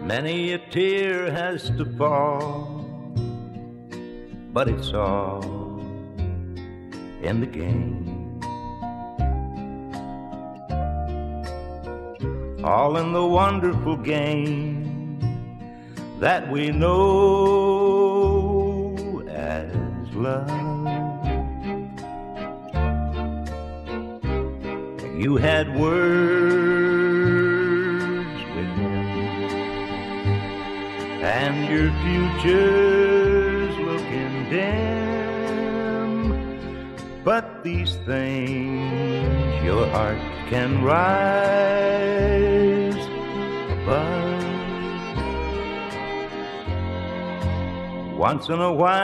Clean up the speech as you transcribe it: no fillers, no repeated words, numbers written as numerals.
Many a tear has to fall, but it's all in the game. All in the wonderful game that we know as love. You had words with him, and your future's looking dim. But these things your heart can rise above. Once in a while